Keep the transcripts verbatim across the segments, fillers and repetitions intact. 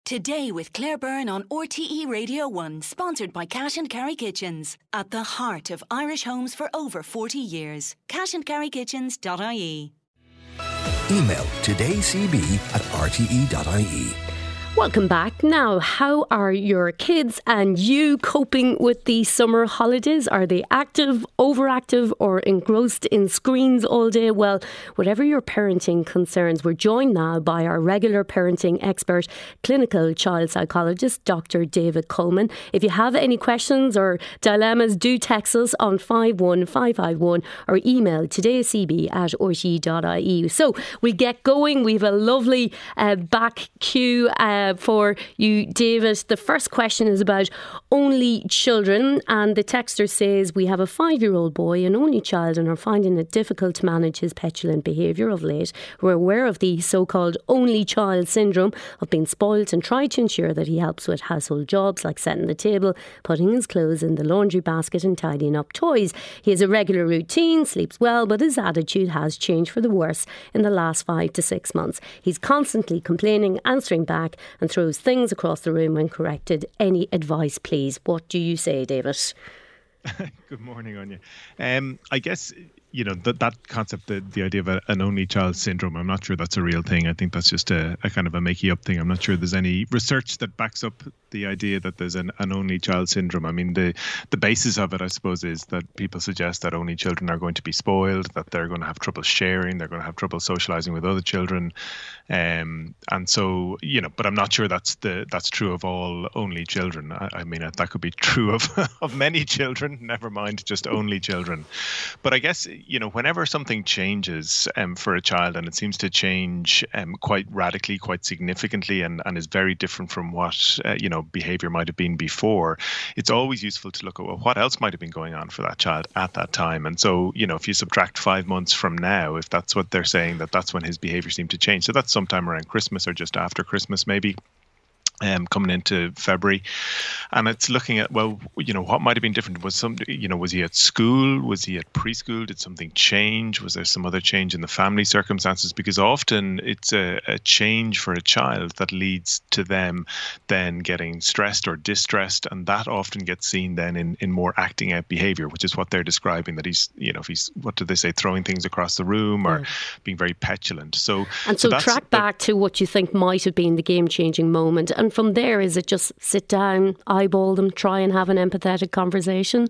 Today with Claire Byrne on R T E Radio one, sponsored by Cash and Carry Kitchens. At the heart of Irish homes for over forty years. cash and carry kitchens dot I E. Email todaycb at r t e dot i e. Welcome back. Now, how are your kids and you coping with the summer holidays? Are they active, overactive or engrossed in screens all day? Well, whatever your parenting concerns, we're joined now by our regular parenting expert, clinical child psychologist, Doctor David Coleman. If you have any questions or dilemmas, do text us on five one five five one or email todaycb at r t e dot i e. So we get going. We have a lovely uh, back queue uh, for you, David. The first question is about only children, and the texter says, we have a five-year-old boy, an only child, and are finding it difficult to manage his petulant behaviour of late. We're aware of the so-called only child syndrome of being spoilt and try to ensure that he helps with household jobs like setting the table, putting his clothes in the laundry basket and tidying up toys. He has a regular routine, sleeps well, but his attitude has changed for the worse in the last five to six months. He's constantly complaining, answering back, and throws things across the room when corrected. Any advice, please? What do you say, David? Good morning, Anya. Um, I guess, you know, that that concept, the, the idea of a, an only child syndrome, I'm not sure that's a real thing. I think that's just a, a kind of a makey up thing. I'm not sure there's any research that backs up the idea that there's an, an only child syndrome. I mean, the, the basis of it, I suppose, is that people suggest that only children are going to be spoiled, that they're going to have trouble sharing, they're going to have trouble socializing with other children. Um, and so, you know, but I'm not sure that's the that's true of all only children. I, I mean, that could be true of, of many children, never mind just only children. But I guess, you know, whenever something changes um, for a child, and it seems to change um, quite radically, quite significantly, and, and is very different from what, uh, you know, behavior might have been before, it's always useful to look at, well, what else might have been going on for that child at that time. And so, you know, if you subtract five months from now, if that's what they're saying, that that's when his behavior seemed to change. So that's sometime around Christmas or just after Christmas, maybe. Um, coming into February, and it's looking at, well, you know, what might have been different. Was some, you know, was he at school? Was he at preschool? Did something change? Was there some other change in the family circumstances? Because often it's a, a change for a child that leads to them then getting stressed or distressed, and that often gets seen then in, in more acting out behaviour, which is what they're describing. That he's, you know, if he's, what do they say, throwing things across the room or mm. being very petulant. So, and so, so track back to what you think might have been the game-changing moment, and from there, is it just sit down, eyeball them, try and have an empathetic conversation?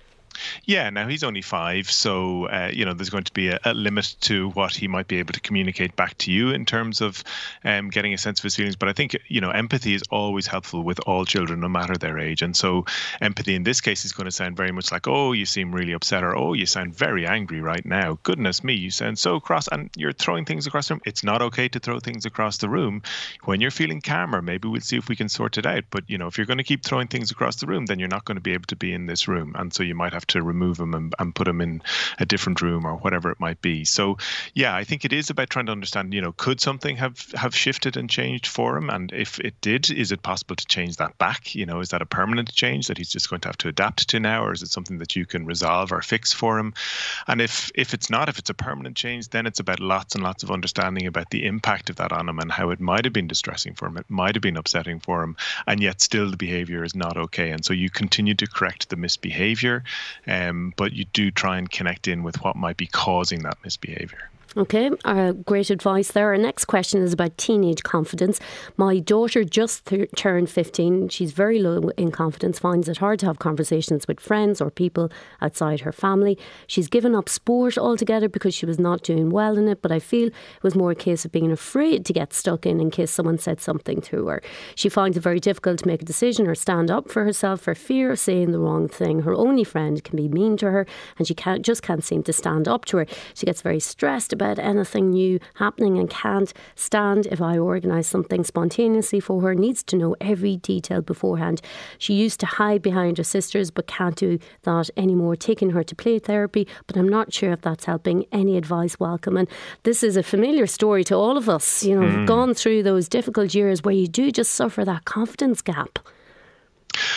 Yeah, now he's only five, so uh, you know, there's going to be a, a limit to what he might be able to communicate back to you in terms of um, getting a sense of his feelings. But I think, you know, empathy is always helpful with all children, no matter their age. And so empathy in this case is going to sound very much like, oh, you seem really upset, or oh, you sound very angry right now. Goodness me, you sound so cross, and you're throwing things across the room. It's not okay to throw things across the room. When you're feeling calmer, maybe we'll see if we can sort it out. But, you know, if you're going to keep throwing things across the room, then you're not going to be able to be in this room. And so you might have to remove them and, and put them in a different room or whatever it might be. So yeah, I think it is about trying to understand, you know, could something have have shifted and changed for him? And if it did, is it possible to change that back? You know, is that a permanent change that he's just going to have to adapt to now, or is it something that you can resolve or fix for him? And if if it's not, if it's a permanent change, then it's about lots and lots of understanding about the impact of that on him and how it might have been distressing for him, it might have been upsetting for him, and yet still the behavior is not okay. And so you continue to correct the misbehavior, um, but you do try and connect in with what might be causing that misbehavior. Okay, uh, great advice there. Our next question is about teenage confidence. My daughter just th- turned fifteen. She's very low in confidence, finds it hard to have conversations with friends or people outside her family. She's given up sport altogether because she was not doing well in it, but I feel it was more a case of being afraid to get stuck in in case someone said something to her. She finds it very difficult to make a decision or stand up for herself for fear of saying the wrong thing. Her only friend can be mean to her and she can't, just can't seem to stand up to her. She gets very stressed about anything new happening and can't stand if I organise something spontaneously for her, needs to know every detail beforehand. She used to hide behind her sisters but can't do that anymore, taking her to play therapy, but I'm not sure if that's helping. Any advice welcome. And this is a familiar story to all of us, you know, mm. gone through those difficult years where you do just suffer that confidence gap.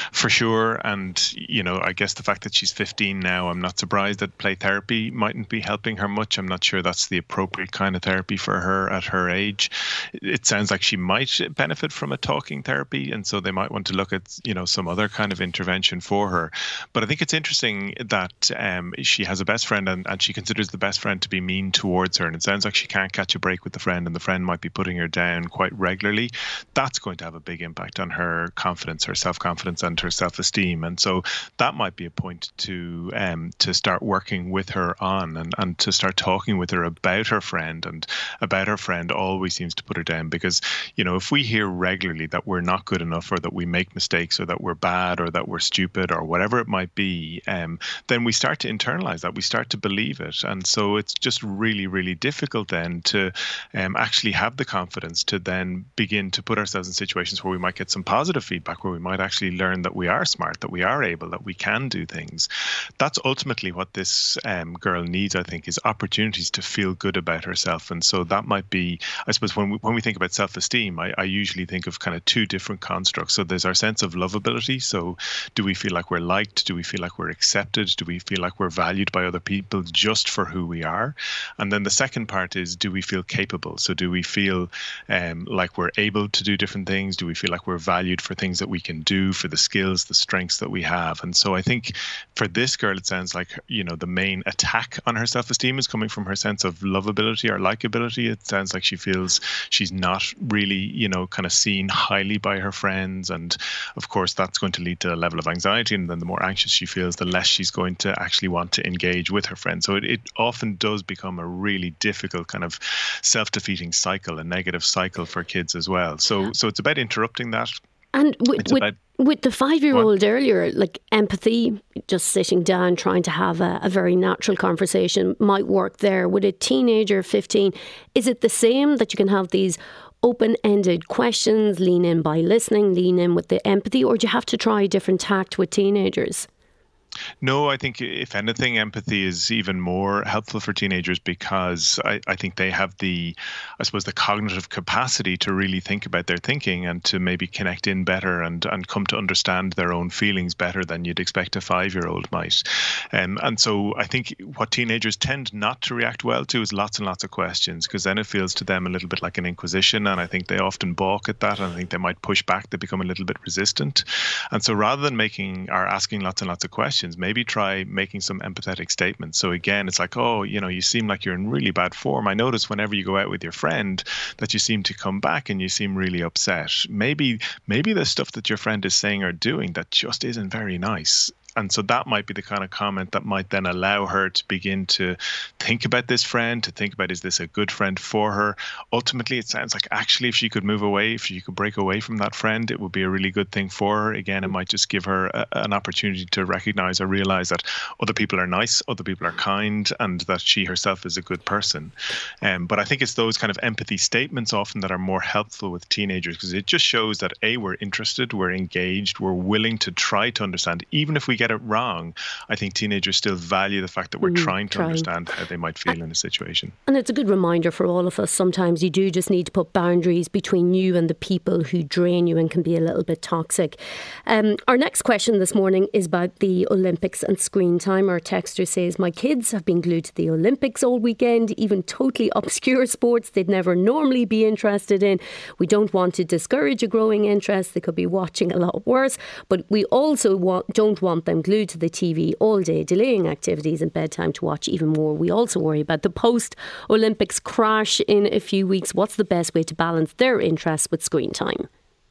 For sure. And, you know, I guess the fact that she's fifteen now, I'm not surprised that play therapy mightn't be helping her much. I'm not sure that's the appropriate kind of therapy for her at her age. It sounds like she might benefit from a talking therapy. And so they might want to look at, you know, some other kind of intervention for her. But I think it's interesting that um, she has a best friend and, and she considers the best friend to be mean towards her. And it sounds like she can't catch a break with the friend and the friend might be putting her down quite regularly. That's going to have a big impact on her confidence, her self-confidence and her self-esteem. And so that might be a point to um, to start working with her on and, and to start talking with her about her friend and about her friend always seems to put her down. Because, you know, if we hear regularly that we're not good enough or that we make mistakes or that we're bad or that we're stupid or whatever it might be, um, then we start to internalize that. We start to believe it. And so it's just really, really difficult then to um, actually have the confidence to then begin to put ourselves in situations where we might get some positive feedback, where we might actually learn that we are smart, that we are able, that we can do things. That's ultimately what this um, girl needs, I think, is opportunities to feel good about herself. And so that might be, I suppose, when we, when we think about self-esteem, I, I usually think of kind of two different constructs. So there's our sense of lovability. So do we feel like we're liked? Do we feel like we're accepted? Do we feel like we're valued by other people just for who we are? And then the second part is, do we feel capable? So do we feel um, like we're able to do different things? Do we feel like we're valued for things that we can do, for the skills, the strengths that we have? And so I think for this girl, it sounds like, you know, the main attack on her self-esteem is coming from her sense of lovability or likability. It sounds like she feels she's not really, you know, kind of seen highly by her friends. And of course, that's going to lead to a level of anxiety. And then the more anxious she feels, the less she's going to actually want to engage with her friends. So it, it often does become a really difficult kind of self-defeating cycle, a negative cycle for kids as well. So, so it's about interrupting that. And with, with, about, with the five-year-old earlier, like empathy, just sitting down, trying to have a, a very natural conversation might work there. With a teenager, fifteen, is it the same that you can have these open-ended questions, lean in by listening, lean in with the empathy, or do you have to try a different tact with teenagers? No, I think if anything, empathy is even more helpful for teenagers because I, I think they have the, I suppose, the cognitive capacity to really think about their thinking and to maybe connect in better and, and come to understand their own feelings better than you'd expect a five-year-old might. Um, and so I think what teenagers tend not to react well to is lots and lots of questions, because then it feels to them a little bit like an inquisition. And I think they often balk at that. And I think they might push back. They become a little bit resistant. And so rather than making or asking lots and lots of questions, maybe try making some empathetic statements. So again, it's like, oh, you know, you seem like you're in really bad form. I notice whenever you go out with your friend that you seem to come back and you seem really upset. Maybe, maybe the stuff that your friend is saying or doing that just isn't very nice. And so that might be the kind of comment that might then allow her to begin to think about this friend, to think about, is this a good friend for her? Ultimately, it sounds like actually if she could move away, if she could break away from that friend, it would be a really good thing for her. Again, it might just give her a, an opportunity to recognize or realize that other people are nice, other people are kind, and that she herself is a good person. Um, but I think it's those kind of empathy statements often that are more helpful with teenagers, because it just shows that A, we're interested, we're engaged, we're willing to try to understand, even if we get it wrong. I think teenagers still value the fact that we're mm, trying to trying. understand how they might feel and, in a situation. And it's a good reminder for all of us. Sometimes you do just need to put boundaries between you and the people who drain you and can be a little bit toxic. Um, our next question this morning is about the Olympics and screen time. Our texter says, my kids have been glued to the Olympics all weekend, even totally obscure sports they'd never normally be interested in. We don't want to discourage a growing interest. They could be watching a lot worse, but we also want, don't want them glued to the T V all day, delaying activities and bedtime to watch even more. We also worry about the post-Olympics crash in a few weeks. What's the best way to balance their interests with screen time?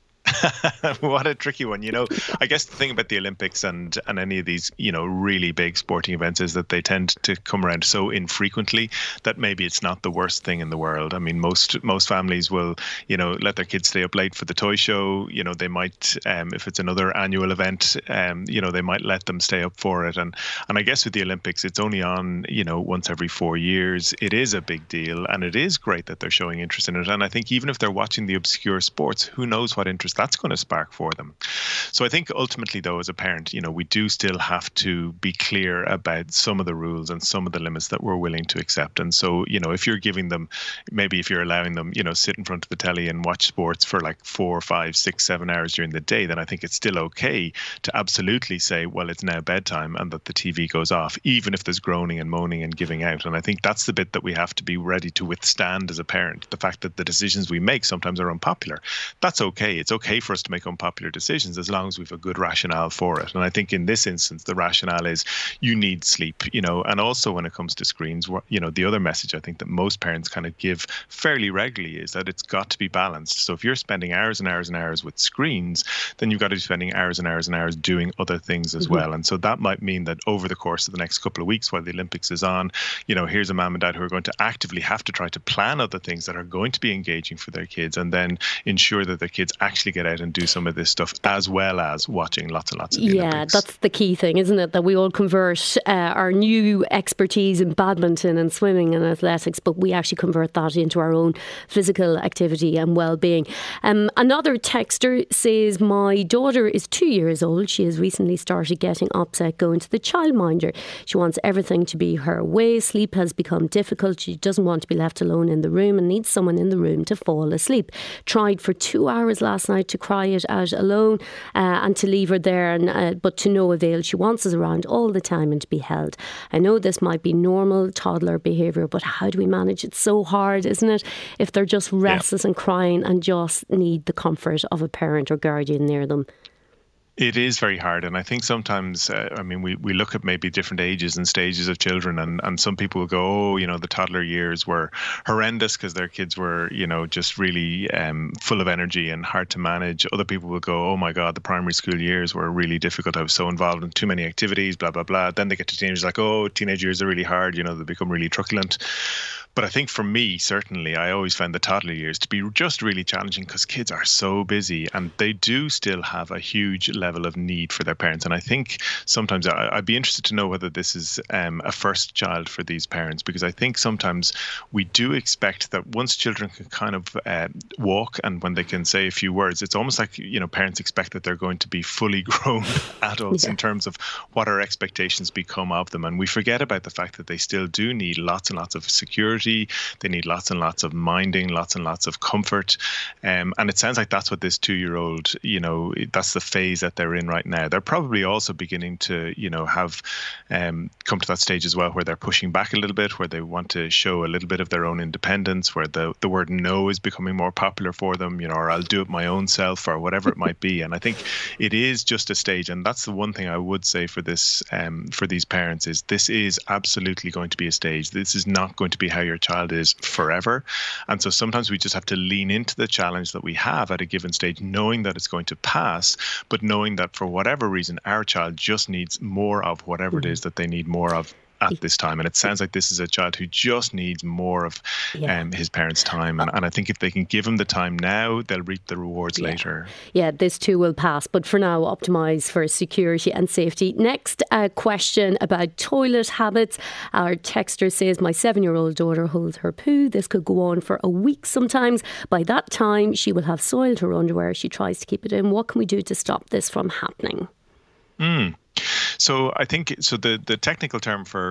What a tricky one. You know, I guess the thing about the Olympics and, and any of these, you know, really big sporting events is that they tend to come around so infrequently that maybe it's not the worst thing in the world. I mean, most most families will, you know, let their kids stay up late for the toy show. You know, they might, um, if it's another annual event, um, you know, they might let them stay up for it. And, and I guess with the Olympics, it's only on, you know, once every four years. It is a big deal. And it is great that they're showing interest in it. And I think even if they're watching the obscure sports, who knows what interest that's going to spark for them. So I think ultimately, though, as a parent, you know, we do still have to be clear about some of the rules and some of the limits that we're willing to accept. And so, you know, if you're giving them, maybe if you're allowing them, you know, sit in front of the telly and watch sports for like four, five, six, seven hours during the day, then I think it's still okay to absolutely say, well, it's now bedtime, and that the T V goes off, even if there's groaning and moaning and giving out. And I think that's the bit that we have to be ready to withstand as a parent. The fact that the decisions we make sometimes are unpopular. That's okay. It's okay for us to make unpopular decisions as long as we've a good rationale for it. And I think in this instance, the rationale is you need sleep, you know, and also when it comes to screens, you know, the other message I think that most parents kind of give fairly regularly is that it's got to be balanced. So if you're spending hours and hours and hours with screens, then you've got to be spending hours and hours and hours doing other things as mm-hmm. well. And so that might mean that over the course of the next couple of weeks while the Olympics is on, you know, here's a mom and dad who are going to actively have to try to plan other things that are going to be engaging for their kids, and then ensure that their kids actually get out and do some of this stuff as well as watching lots and lots of the yeah, Olympics. That's the key thing, isn't it? That we all convert uh, our new expertise in badminton and swimming and athletics, but we actually convert that into our own physical activity and well-being. Um, another texter says, my daughter is two years old. She has recently started getting upset going to the childminder. She wants everything to be her way. Sleep has become difficult. She doesn't want to be left alone in the room and needs someone in the room to fall asleep. Tried for two hours last night to cry it out alone uh, and to leave her there, and uh, but to no avail. She wants us around all the time and to be held. I know this might be normal toddler behaviour, but how do we manage? It's so hard, isn't it? If they're just restless yeah. and crying and just need the comfort of a parent or guardian near them. It is very hard. And I think sometimes, uh, I mean, we, we look at maybe different ages and stages of children, and, and some people will go, oh, you know, the toddler years were horrendous because their kids were, you know, just really um, full of energy and hard to manage. Other people will go, oh my God, the primary school years were really difficult. I was so involved in too many activities, blah, blah, blah. Then they get to teenagers like, oh, teenage years are really hard. You know, they become really truculent. But I think for me, certainly, I always found the toddler years to be just really challenging because kids are so busy and they do still have a huge level of need for their parents. And I think sometimes I, I'd be interested to know whether this is um, a first child for these parents, because I think sometimes we do expect that once children can kind of uh, walk and when they can say a few words, it's almost like, you know, parents expect that they're going to be fully grown adults yeah. in terms of what our expectations become of them. And we forget about the fact that they still do need lots and lots of security. They need lots and lots of minding, lots and lots of comfort. Um, and it sounds like that's what this two-year-old, you know, that's the phase that they're in right now. They're probably also beginning to, you know, have um, come to that stage as well where they're pushing back a little bit, where they want to show a little bit of their own independence, where the, the word no is becoming more popular for them, you know, or I'll do it my own self or whatever it might be. And I think it is just a stage. And that's the one thing I would say for this, um, for these parents is this is absolutely going to be a stage. This is not going to be how your child is forever. And so sometimes we just have to lean into the challenge that we have at a given stage, knowing that it's going to pass, but knowing that for whatever reason, our child just needs more of whatever mm-hmm. it is that they need more of at this time. And it sounds like this is a child who just needs more of yeah. um, his parents' time. And, and I think if they can give him the time now, they'll reap the rewards yeah. later. Yeah, this too will pass. But for now, optimise for security and safety. Next uh, question about toilet habits. Our texter says, my seven-year-old daughter holds her poo. This could go on for a week sometimes. By that time, she will have soiled her underwear. She tries to keep it in. What can we do to stop this from happening? Mm. So I think so. The, the technical term for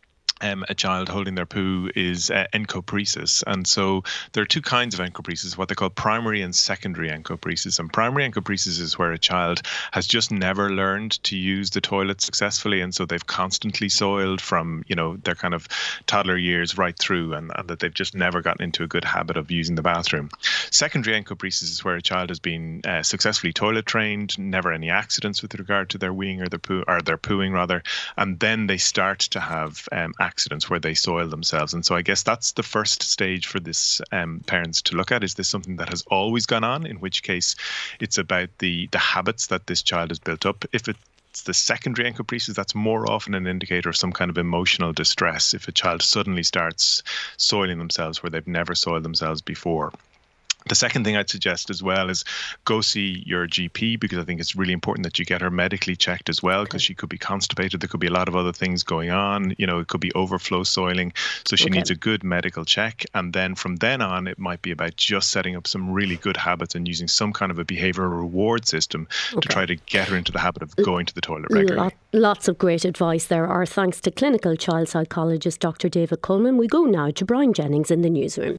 Um, a child holding their poo is uh, encopresis. And so there are two kinds of encopresis, what they call primary and secondary encopresis. And primary encopresis is where a child has just never learned to use the toilet successfully. And so they've constantly soiled from, you know, their kind of toddler years right through, and, and that they've just never gotten into a good habit of using the bathroom. Secondary encopresis is where a child has been uh, successfully toilet trained, never any accidents with regard to their weeing or their poo, or their pooing rather. And then they start to have um, accidents where they soil themselves. And so I guess that's the first stage for this um, parents to look at. Is this something that has always gone on? In which case it's about the the habits that this child has built up. If it It's the secondary encopresis, that's more often an indicator of some kind of emotional distress. If a child suddenly starts soiling themselves where they've never soiled themselves before. The second thing I'd suggest as well is go see your G P, because I think it's really important that you get her medically checked as well, because okay. she could be constipated. There could be a lot of other things going on. You know, it could be overflow soiling. So she okay. needs a good medical check. And then from then on, it might be about just setting up some really good habits and using some kind of a behavioural reward system okay. to try to get her into the habit of going to the toilet regularly. Lot, lots of great advice there. Our thanks to clinical child psychologist Doctor David Coleman. We go now to Brian Jennings in the newsroom.